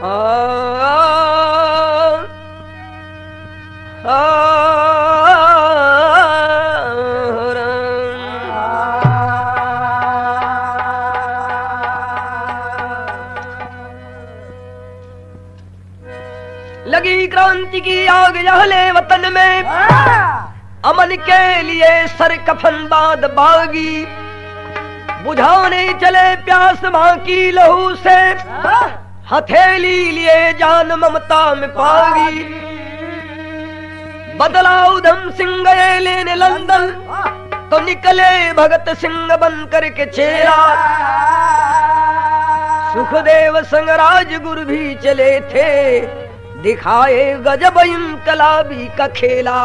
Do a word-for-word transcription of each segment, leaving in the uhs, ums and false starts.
लगी क्रांति की आग जहले वतन में, अमन के लिए सर कफन बाद बागी, बुझाने चले प्यास मां की लहू से, हथेली लिए जान ममता में पागी। बदला उधम सिंह गए लेने लंदन, तो निकले भगत सिंह बन करके चेला। सुखदेव संग राजगुरु भी चले थे, दिखाए गजब इनकलाबी का खेला।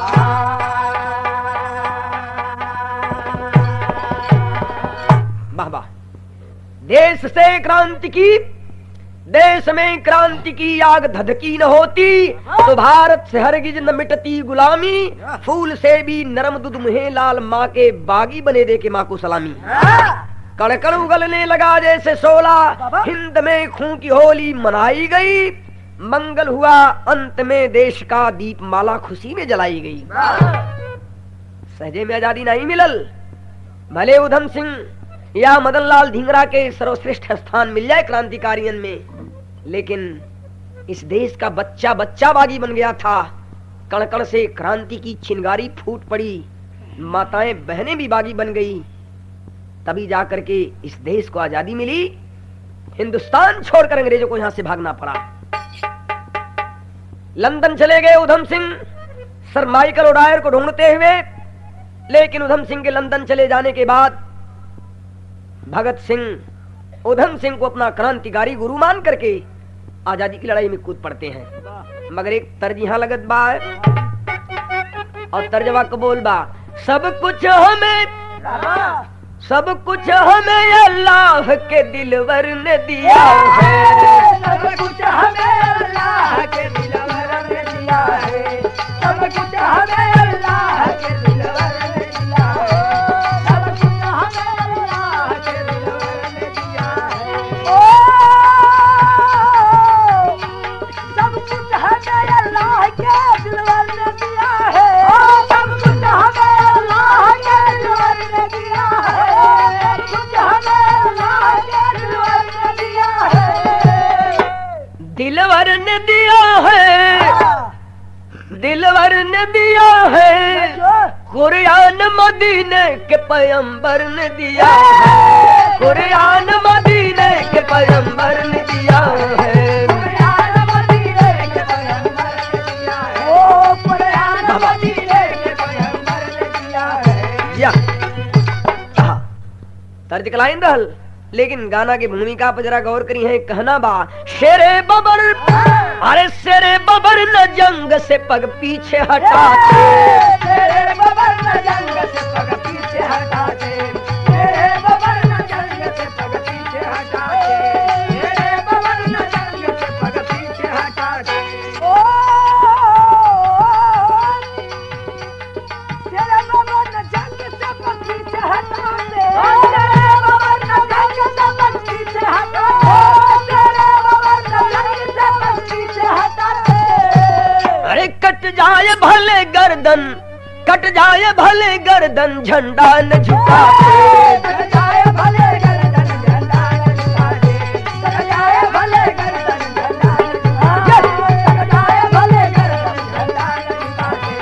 वाह वाह। देश से क्रांति की, देश में क्रांति की आग धधकी न होती, तो भारत से हरगिज न मिटती गुलामी। फूल से भी नरम दूध मुहे लाल, माँ के बागी बने दे के माँ को सलामी। कण कण उगलने लगा जैसे शोला, हिंद में खून की होली मनाई गई। मंगल हुआ अंत में देश का दीप माला खुशी में जलाई गई। सहजे में आजादी नहीं मिलल, भले उधम सिंह या मदन लाल धिंगरा के सर्वश्रेष्ठ स्थान मिल जाए क्रांतिकारियन में, लेकिन इस देश का बच्चा बच्चा बागी बन गया था। कण कण से क्रांति की चिंगारी फूट पड़ी, माताएं बहनें भी बागी बन गई, तभी जाकर के इस देश को आजादी मिली। हिंदुस्तान छोड़कर अंग्रेजों को यहां से भागना पड़ा। लंदन चले गए उधम सिंह सर माइकल ओडायर को ढूंढते हुए, लेकिन उधम सिंह के लंदन चले जाने के बाद भगत सिंह उधम सिंह को अपना क्रांतिकारी गुरु मान करके आजादी की लड़ाई में कूद पड़ते हैं। मगर एक तर्ज यहां लगत बा और तर्जवा को बोल बा, सब कुछ हमें सब कुछ हमें अल्लाह के दिलवर ने दिया है, सब कुछ हमें अल्लाह के दिलवर ने दिया है, सब कुछ हमें अल्लाह के दिलवर ने दिया है, सब कुछ हमें अल्लाह के दिलवर ने दिया है। ओ सब कुछ हमें अल्लाह के दिलवर ने दिया है, ओ सब कुछ हमें अल्लाह के दिलवर ने दिया है, कुछ हमें अल्लाह के दिलवर ने दिया है। दिलवर ने दिया है, दिलवर ने दिया है, कुरान मदीने के पैगंबर ने दिया है, कुरान मदीने के पैगंबर ने दिया है, कुरान मदीने के पैगंबर ने दिया है, ओ कुरान मदीने के पैगंबर ने दिया है। या तर्ज कलाइन रहल, लेकिन गाना की भूमिका पर जरा गौर करी है। कहना बा, शेरे बबर अरे शेरे बबर न जंग से पग पीछे हटाते, तेरे बबर न जंग से पग पीछे हटाते, तेरे बबर न जंग से पग पीछे हटाते, तेरे बबर न जंग से पग पीछे हटाते। ओ तेरे बबर न जंग से पग पीछे हटाते, तेरे बबर न जंग से पग पीछे हटाते, तेरे बबर न जंग से पग पीछे हटाते। अरे कट जाए भले गर्दन, कट जाए भले गर्दन, झंडा न झुकाते, कट जाए भले गर्दन झंडा न झुकाते, कट जाए भले गर्दन झंडा न झुकाते, कट जाए भले गर्दन झंडा न झुकाते।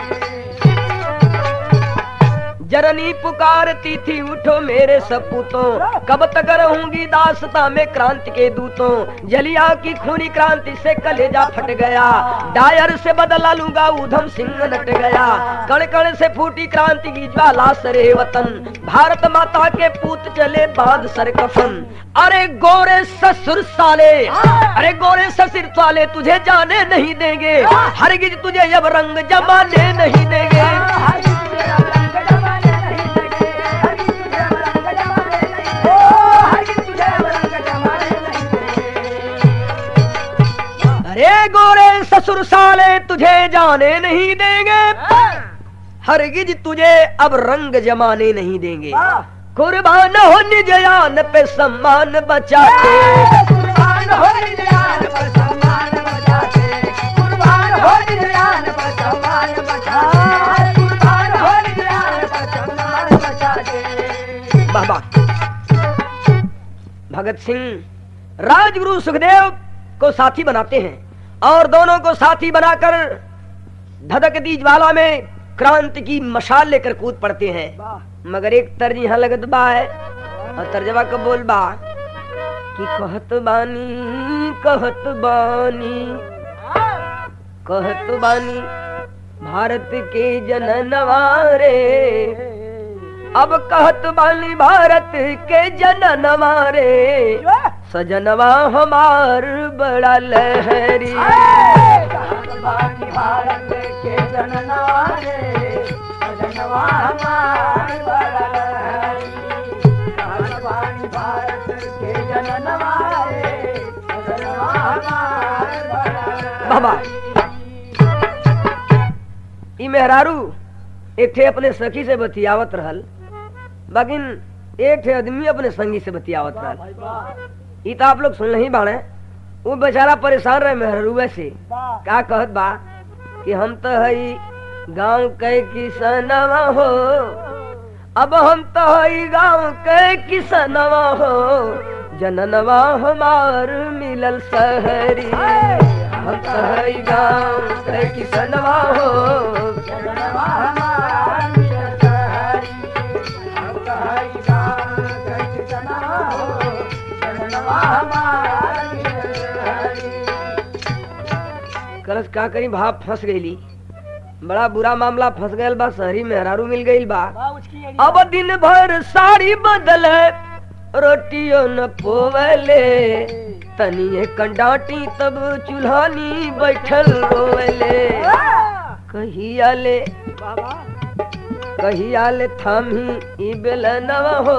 जननी पुकारती थी उठो मेरे सपूतों, कब तक रहूंगी दासता में क्रांति के दूतों, जलिया की खूनी क्रांति से कलेजा फट गया, डायर से बदला लूंगा उधम सिंह नट गया, कण कण से फूटी क्रांति की ज्वाला सरे वतन, भारत माता के पूत चले बांध सर कफन। अरे गोरे ससुर साले, अरे गोरे ससुर साले तुझे जाने नहीं देंगे, हरगिज तुझे अब रंग जमाने नहीं देंगे। अरे गोरे ससुर साले तुझे जाने नहीं देंगे, हरगिज तुझे अब रंग जमाने नहीं देंगे। कुर्बान हो निज जान पे सम्मान बचाते, कुर्बान हो निज जान पे सम्मान वाह वाह। भगत सिंह राजगुरु सुखदेव को साथी बनाते हैं और दोनों को साथी बनाकर धधकती ज्वाला में क्रांति की मशाल लेकर कूद पड़ते हैं। मगर एक तर्ज यहाँ लगत बा है और तर्जवा को बोल बा कि कहत बानी कहत बानी कहत बानी भारत के जननवा रे, अब कहत बानी भारत के जननवा रे, सजनवा हमार बड़ा लहरी। कहत बानी भारत के जननवा रे, सजनवा हमार बड़ा लहरी। कहत बानी भारत के जननवा रे, सजनवा हमार बड़ा लहरी। बाबा ई मेहरारू एक थे अपने सखी से बतियावत रहल, बाकिन एक थे आदमी अपने संगी से बतियावत रहल। ई तो आप लोग सुन नहीं बाड़े। वो बेचारा परेशान रहे मेहरारू से। का कहत बा कि हम तो हई गांव के किसनवा हो, अब हम तो हई गांव के किसनवा हो, जननवा हमार मिलल शहरी। हम तो हई गांव के किसनवा हो, जननवा हमार मिलल शहरी। हम तो हई गांव के किसनवा हो, जननवा हमार मिलल शहरी। कलश का करी भाप फंस गईली, बड़ा बुरा मामला फंस गयल बा। शहरी मेहरारू मिल गईल बा। अब दिन भर साड़ी बदले रोटियों न पोवले, तनिए कंडाटी तब चूल्हानी बैठल रोवले। कहिया ले कहिया ले थामी ई बेलनवा हो,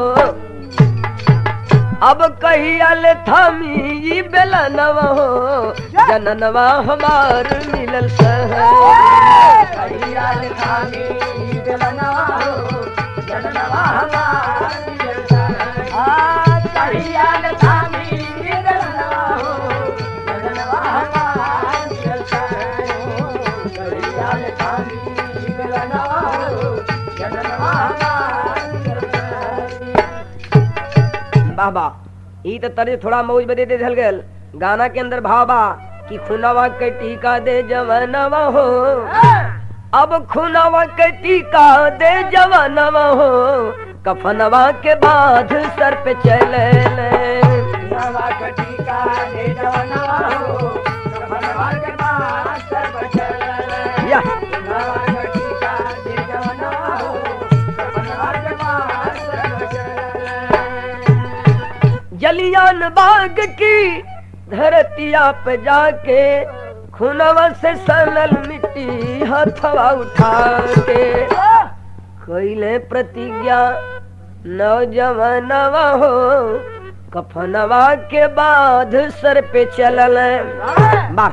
अब कहिया ले थामी ई बेलनवा हो, जननवा हमार मिलल शहरी। कहिया ले थामी ई बेलनवा हो, जननवा हमार मिलल शहरी। कहिया ले थामी ई बेलनवा हो, जननवा हमार मिलल शहरी। कहिया ले थामी ई बेलनवा हो, जननवा हमार मिलल शहरी। बाबा ई तो तरे थोड़ा मौज बदे दे धल गल। गाना के अंदर भाव बा कि खुनवा के टीका दे जवानवा हो, अब खुनवा के टीका दे जवानवा हो, कफनवा के बाद सर पे चले ले। खुनवा के टीका दे जवानवा हो, कफनवा के बाद सर पे चले ले। या खुनवा के टीका दे जवानवा हो, कफनवा के बाद सर पे चले ले। जलियान बाग की धरतिया पे जाके खुनवा से सनल मिट्टी हथवा उठा के, कइले प्रतिज्ञा नौजवानवा हो, कफनवा के बाद सर पे चलल। बार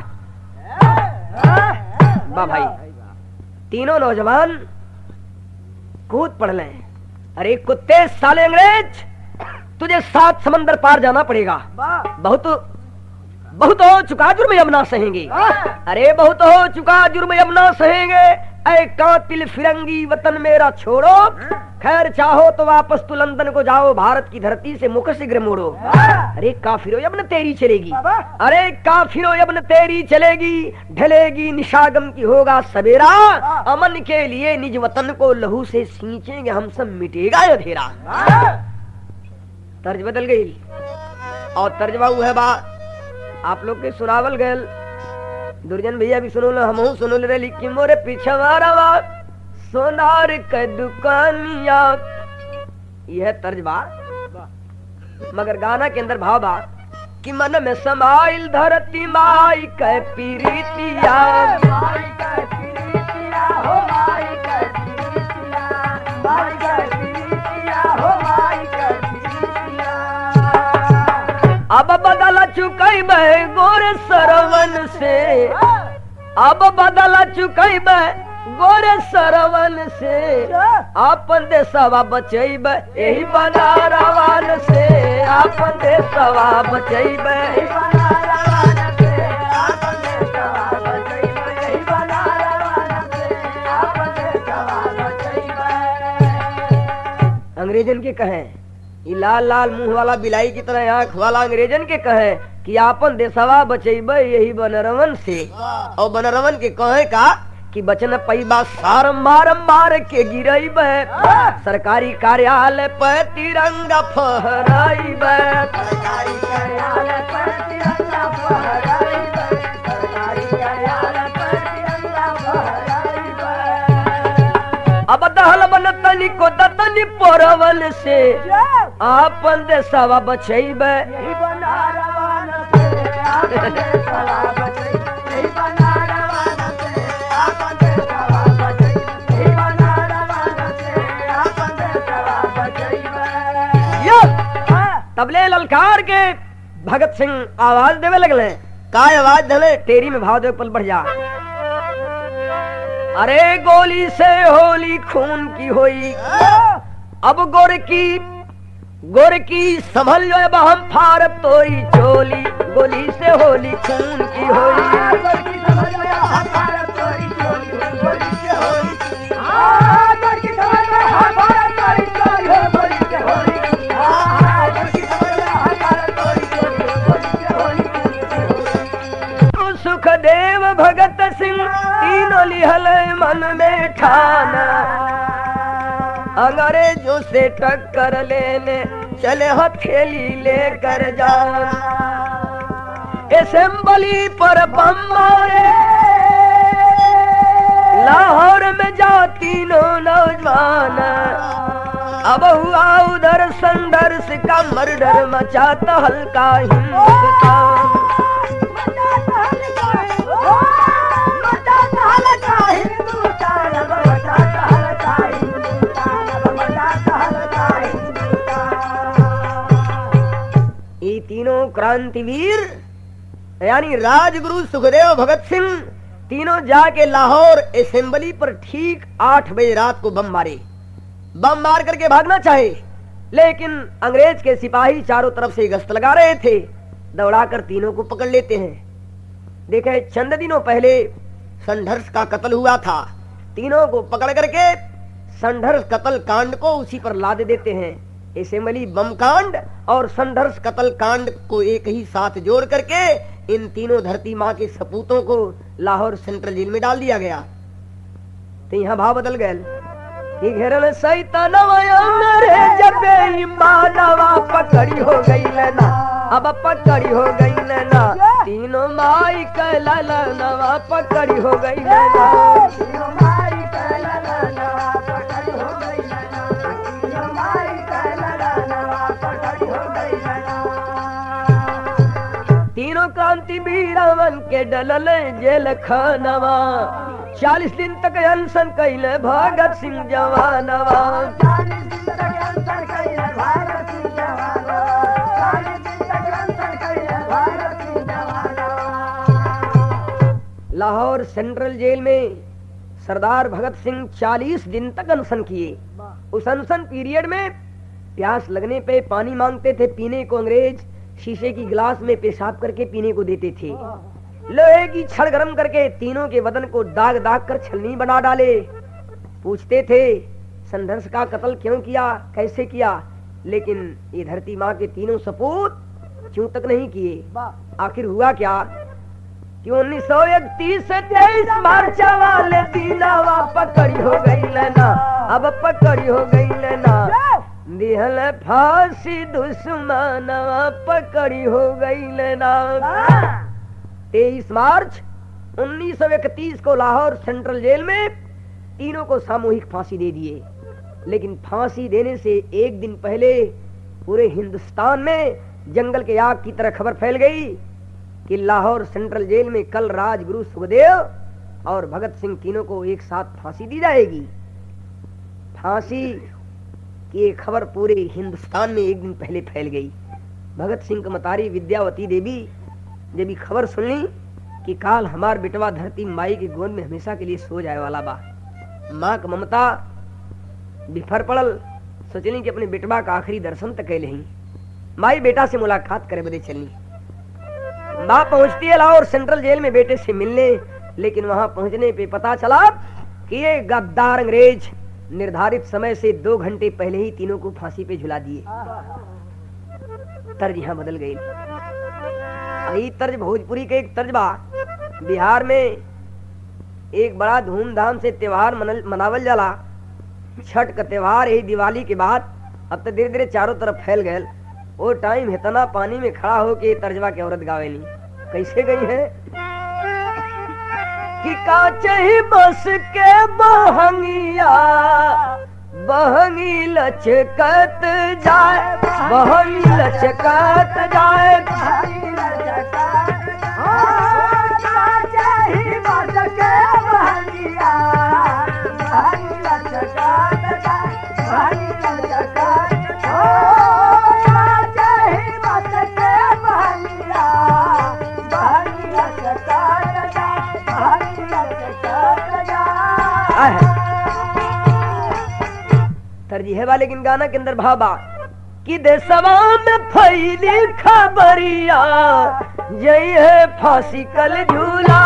बा भाई तीनों नौजवान कूद पड़ले। अरे कुत्ते साले अंग्रेज, तुझे सात समंदर पार जाना पड़ेगा। बहुत बहुत हो चुका जुर्म यमुना सहेंगे। अरे बहुत हो चुका जुर्म यमुना सहेंगे। ऐ कातिल फिरंगी वतन मेरा छोड़ो, खैर चाहो तो वापस तू लंदन को जाओ, भारत की धरती से मुख शीघ्र मोड़ो। अरे काफिरो यमन तेरी चलेगी, अरे काफिरो यमन तेरी चलेगी, ढलेगी निशागम की होगा सवेरा, अमन के लिए निज वतन को लहू से सींचेंगे हम, सब मिटेगा अंधेरा। तर्ज बदल गई और तर्जबा है बा आप लोग के सुनावल गयल। दुर्जन भैया भी सुनो, हमहू सुनो ले रही कि मोरे पिछवारा सोनार के दुकानिया। यह तर्जबा मगर गाना के अंदर भाव बा कि मन में समाइल धरती माई के पीरितिया। माई के पीरितिया हो, माई के पीरितिया, माई के पीरितिया हो, माई के पीरितिया। अब बदला चुकई बे गोरे सरवन से, अब बदला चुकई बे गोरे सरवन से, आपन देशवा बचैब यही बनारवन से, आपन देशवा बचैब यही बनारवन से, आपन देशवा बचैब यही बनारवन से, आपन देशवा बचैब। अंग्रेजन के कहें ई लाल लाल मुंह वाला बिलाई की तरह आंख वाला अंग्रेजन के कहे कि आपन देशवा बचेबे यही बनरवन से, और बनरवन के कहे का कि बचन पैबा सारंबार मार के गिरैबे, सरकारी कार्यालय पर तिरंगा फहराइबे, सरकारी कार्यालय पर तिरंगा फहराइबे, सरकारी कार्यालय पर तिरंगा फहराइबे। अब दहल बन तनी को दतनी पोरवन से आपन देशवा बचैबे, यही बनारवन से आपन देशवा बचैबे, यही बनारवन से आपन देशवा बचैबे, यही बनारवन से आपन देशवा बचैबे। यो तबले ललकार के भगत सिंह आवाज देवे लगले। काय आवाज देले? तेरी में भाव दे पल बढ़ जा। अरे गोली से होली खून की होई, अब गोर की गोर की संभल जो अब हम फारब तोई चोली, गोली से होली खून की होई, गोर की समझ में हम भारत तोरी चोली, गोली से होली, हाँ गोर की समझ में हम भारत तोरी चोली, गोली से होली, हाँ गोर की समझ में हम भारत तोरी चोली, गोली से होली। तो सुखदेव भगत सिंह तीनों लिहल मन में ठाना, अंग्रेजों से टक्कर लेने चले हथेली लेकर जाना, असेंबली पर बम मारे लाहौर में जा तीनों नौजवान, अब हुआ उधर संघर्ष का मर्डर मचाता हल्का हिंदुस्तान, मचाता हल्का हिंदुस्तान, मचाता हल्का हिंदुस्तान, मचाता हल्का हिंदुस्तान, मचाता हल्का हिंदुस्तान। ये तीनों क्रांतिवीर यानी राजगुरु सुखदेव भगत सिंह तीनों जाके लाहौर असेंबली पर ठीक आठ बजे रात को बम मारे। बम मार करके भागना चाहे, लेकिन अंग्रेज के सिपाही चारों तरफ से गश्त लगा रहे थे, दौड़ाकर तीनों को पकड़ लेते हैं। देखे चंद दिनों पहले संघर्ष का कत्ल हुआ था, तीनों को पकड़ करके संघर्ष कत्ल कांड को उसी पर लाद देते हैं। असेंबली बम कांड और संघर्ष कत्ल कांड को एक ही साथ जोड़ करके इन तीनों धरती माँ के सपूतों को लाहौर सेंट्रल जेल में डाल दिया गया। तो यहाँ भाव बदल गए कि घेरल सैतानवा अंग्रेज बेईमानवा पकड़ी हो गई लेना, अब पकड़ी हो गई लेना, तीनों माई के ललनवा पकड़ी हो गई लेना, तीनों माई के ललनवा पकड़ी हो गई लेना, तीनों माई के ललनवा पकड़ी हो गई लेना। तीनों क्रांति वीरवन के डलल जेल खानवा, चालीस दिन तक अनशन कैले भगत सिंह जवानवा, चालीस दिन तक अनशन कैले भगत सिंह जवानवा, चालीस दिन तक अनशन कैले भगत सिंह जवानवा। लाहौर सेंट्रल जेल में सरदार भगत सिंह चालीस दिन तक अनशन किए। उस अनशन पीरियड में प्यास लगने पे पानी मांगते थे पीने को, अंग्रेज शीशे की गिलास में पेशाब करके पीने को देते थे। लोहे की छड़ गरम करके तीनों के बदन को दाग दाग कर छलनी बना डाले। पूछते थे संघर्ष का कत्ल क्यों किया, कैसे किया, लेकिन ये धरती माँ के तीनों सपूत क्यों तक नहीं किए। आखिर हुआ क्या कि उन्नीस सौ इकतीस से तेईस मार्च वाले दीनावा पकड़ी हो गई लेना, अब पकड़ी हो गई लेना, दिहल फांसी दुश्मनवा पकड़ी हो गई लेना। तेईस मार्च उन्नीस सौ इकतीस को लाहौर सेंट्रल जेल में तीनों को सामूहिक फांसी दे दिए। लेकिन फांसी देने से एक दिन पहले पूरे हिंदुस्तान में जंगल के आग की तरह खबर फैल गई कि लाहौर सेंट्रल जेल में कल राजगुरु सुखदेव और भगत सिंह तीनों को एक साथ फांसी दी जाएगी। फांसी की खबर पूरे हिंदुस्तान में एक दिन पहले फैल गई। भगत सिंह की मतारी विद्यावती देवी जब खबर सुन ली कि काल हमार बेटवा धरती माई की गोद में हमेशा के लिए सो जाए वाला बा, माँ का ममता बिफर पड़ल। सोचली कि अपने बेटवा का आखिरी दर्शन तक कैले ही माई बेटा से मुलाकात करे बदे चलनी। माँ पहुंचती है लाहौर सेंट्रल जेल में बेटे से मिलने, लेकिन वहां पहुंचने पे पता चला कि ये गद्दार अंग्रेज निर्धारित समय से दो घंटे पहले ही तीनों को फांसी पे झुला दिए। तर्ज यहाँ बदल गई। यही तर्ज भोजपुरी के एक तर्ज बा। बिहार में एक बड़ा धूमधाम से त्योहार मनावल जाला, छठ का त्योहार। यही दिवाली के बाद अब तो धीरे धीरे चारों तरफ फैल गए। वो टाइम इतना पानी में खड़ा हो के तर्जबा के औरत गावेली। कैसे गई है कि काचे ही बस के बहंगिया बहंगी लचकत जाए, बहंगी लचकत जाए, काचे ही बस के बहंगिया बहंगी लचकत जाए, बहंगी लचकत तरजी है वाले। लेकिन गाना के अंदर भाबा कि देशवा में फैली खबरिया जय है फांसी कल झूला,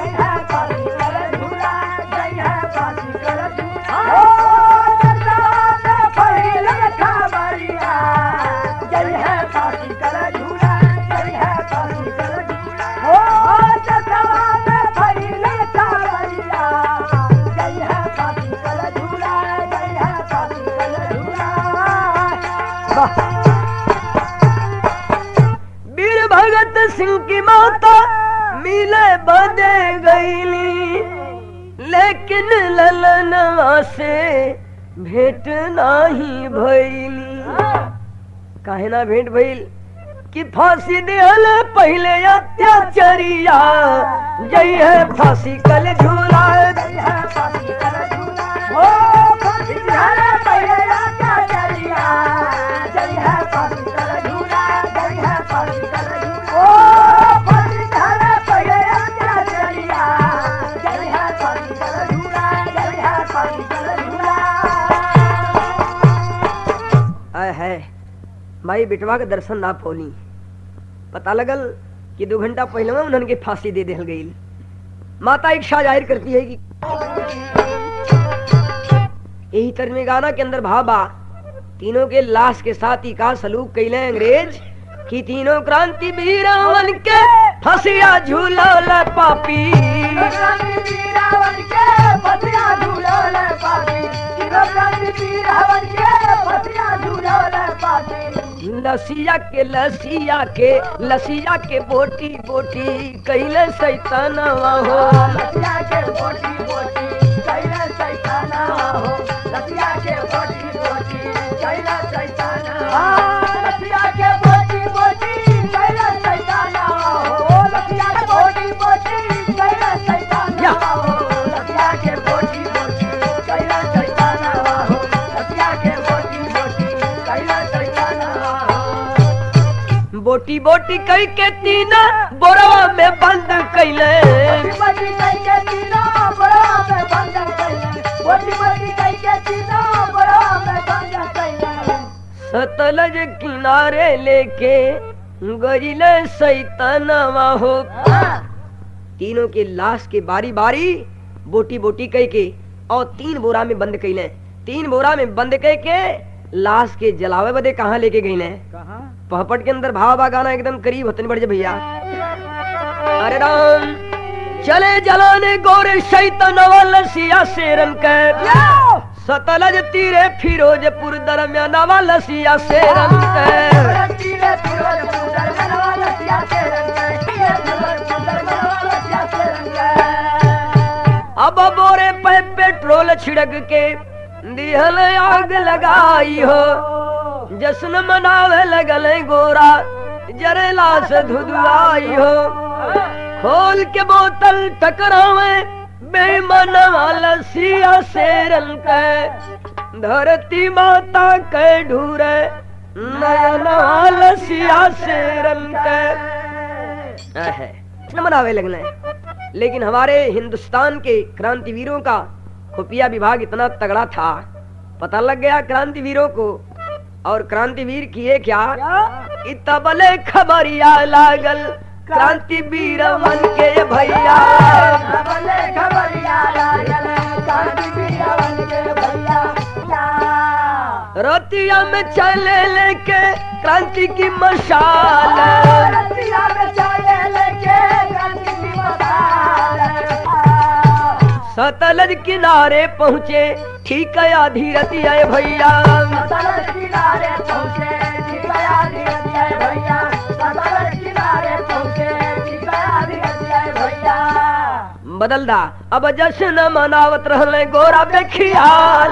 वीर भगत सिंह की माता मिले बदे गईली, लेकिन ललनवा से भेंट नाही भइली। काहे ना भेंट भइल कि फांसी दिहल पहले अत्याचारिया जय है फांसी कल झूला, जय है फांसी कल झूला, ओ फांसी दिहल पहले अत्याचारिया जय है फांसी कल झूला, जय है फांसी कल झूला, ओ फांसी दिहल पहले अत्याचारिया जय है फांसी कल झूला, जय है फांसी कल झूला। आय है माई बेटवा के दर्शन ना पौली। पता लगल कि दो घंटा पहले में उन्होंने फांसी दे दिल गई। माता इच्छा जाहिर करती है कि यही तरह में गाना के अंदर भाबा तीनों के लाश के साथ ही का सलूक कैले अंग्रेज कि तीनों क्रांति वीरावन के फसिया झूलल पापी, क्रांति वीरावन के फसिया झूलल पापी, क्रांति वीरावन के फसिया झूलल पापी। लसिया के लसिया के लसिया के बोटी बोटी कैले सैतानवा हो, लसिया के बोटी बोटी कैले सैतानवा हो, लसिया के बोटी बोटी कैले सैतानवा, लसिया के बोटी बोटी कैले सैतानवा हो, लसिया के बोटी बोटी कैले सैतानवा हो, लसिया के बोटी बोटी कैले सैतानवा हो, लसिया के बोटी बोटी कैले सैतानवा। बोटी बोटी कई के तीना बोरवा में बंद कैले, बोटी बोटी कई के तीना बोरवा में बंद कैले, बोटी बोटी कई के तीना बोरवा में बंद कैले। सतलज किनारे लेके गइले सैतानवा हो। तीनों के लाश के बारी बारी बोटी बोटी कई के और तीन बोरा में बंद कैले। तीन बोरा में बंद कई के लाश के जलावे बदे कहाँ लेके गई ने? पहपट के अंदर भावा गाना एकदम करीब होते बढ़ जा भैया। अरे राम चले जलाने गोरे शैतानवा लसिया शेरन के, सतलज तीरे फिरोजपुर दरमियानवा लसिया शेरन के, तीरे फिरोजपुर दरमियानवा लसिया शेरन के, तीरे फिरोजपुर दरमियानवा लसिया शेरन के। अब बोरे पे पेट्रोल छिड़क के दिहल आग लगाई हो, जश्न मनावे लगल गोरा जरेला से धुधुआई हो। खोल के बोतल टकरावे बेमनवा लसिया शेरन के, धरती माता के ढूरे नयनवा लसिया शेरन के। न मनावे लगने, लेकिन हमारे हिंदुस्तान के क्रांतिवीरों का खुफिया विभाग इतना तगड़ा था, पता लग गया क्रांतिवीरों को। और क्रांतिवीर किए क्या, इतबले खबरिया लागल क्रांतिवीर मन के भैया, इतबले खबरिया लागल क्रांतिवीर मन के भैया, रतिया में चले लेके क्रांति की मशाल, रतिया में चले लेके क्रांति की मशाल। सतलज किनारे पहुँचे ठीक है आधी रतिया भैया, सतलज किनारे पहुँचे ठीक है आधी रतिया भैया, सतलज किनारे पहुँचे ठीक है आधी रतिया भैया। बदल दा अब जश्न मनावत रहले गोरा बेखियाल,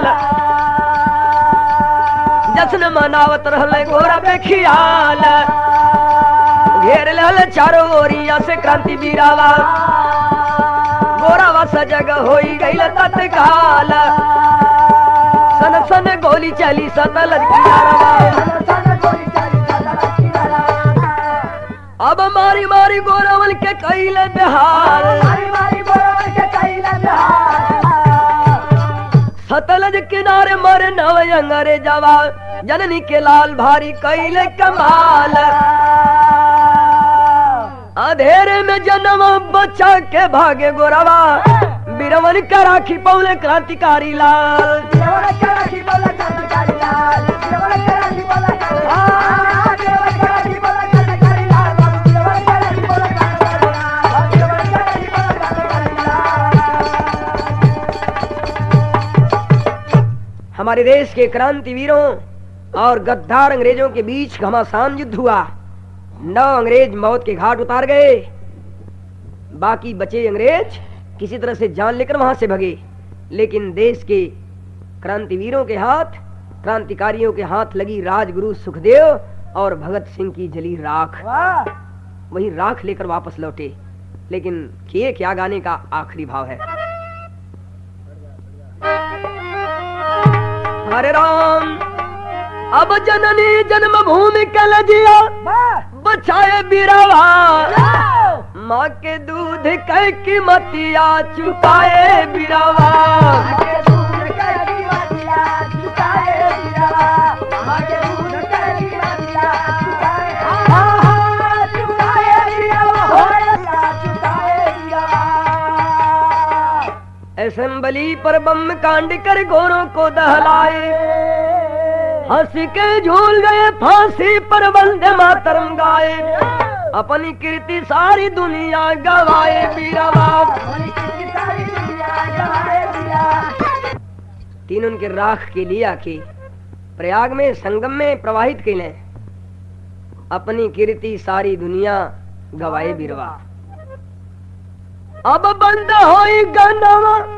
जश्न मनावत रहले गोरा बेखियाल। घेर लेल चारों ओरिया से क्रांति वीरावा, गोरावा सजग होई गईल तत्काल। सन सन गोली चली सतलज किनारवा, अब मारी मारी गोरावल के कैले बिहार, सतलज किनारे मरे नव अंग्रेजवा, जननी के लाल भारी कैले कमाल। अंधेरे में जन्म बच्चा के भागे गोरवा, बीरवन का राखी पौले क्रांतिकारी लाल। हमारे देश के क्रांतिवीरों और गद्दार अंग्रेजों के बीच घमासान युद्ध हुआ। नौ अंग्रेज मौत के घाट उतार गए, बाकी बचे अंग्रेज किसी तरह से जान लेकर वहां से भगे। लेकिन देश के क्रांतिवीरों के हाथ, क्रांतिकारियों के हाथ लगी राजगुरु सुखदेव और भगत सिंह की जली राख, वही राख लेकर वापस लौटे। लेकिन किए क्या गाने का आखिरी भाव है। हरे राम अब जननी जन्मभूमि के लजिया, बचाए बीरावा, माँ के दूध के कीमतिया चुकाए बीरावा। असेंबली पर बम कांड कर गोरों को दहलाए, हंस के झूल गए फांसी पर वंदे मातरम गाए। अपनी कीर्ति सारी दुनिया गवाए बीरावा। तीन उनके राख के लिया के प्रयाग में संगम में प्रवाहित कैले, अपनी कीर्ति सारी दुनिया गवाए बीरवा। अब बंद होई गनवा